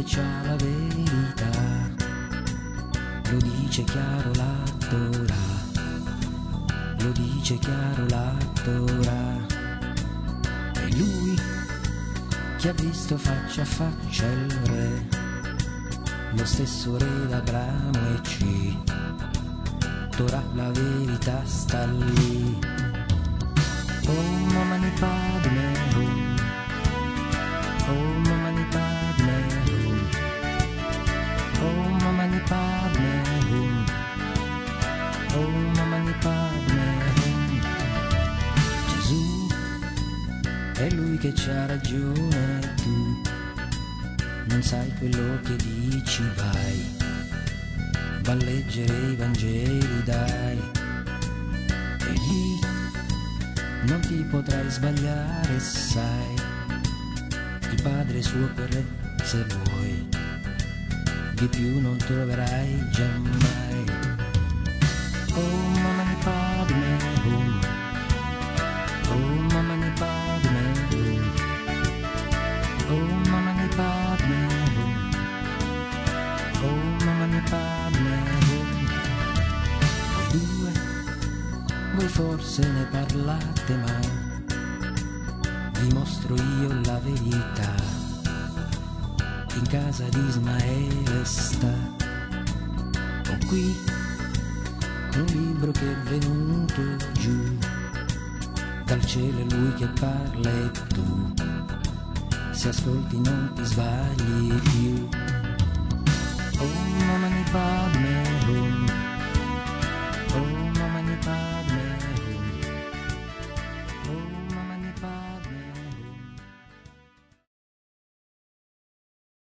c'ha la verità, lo dice chiaro la Torah, lo dice chiaro la Torah. È lui che ha visto faccia a faccia il re, lo stesso re d'Abramo e C. Torah la verità sta lì. Om Mani Padme Hum, Om Mani Padme Hum, Om Mani Padme Hum, Om Mani Padme Hum. Gesù è lui che c'ha ragione, tu non sai quello che dici, vai, va a leggere i Vangeli, dai, e lì non ti potrai sbagliare, sai, il Padre suo per re, se vuoi, di più non troverai giammai. Om Mani Padme Hum, Om Mani Padme Hum, Om Mani Padme Hum, Om Mani Padme Hum. Voi due, voi forse ne parlate, ma vi mostro io la verità. In casa di Ismaele sta, ho qui un libro che è venuto giù dal cielo, è lui che parla e tu, se ascolti non ti sbagli più.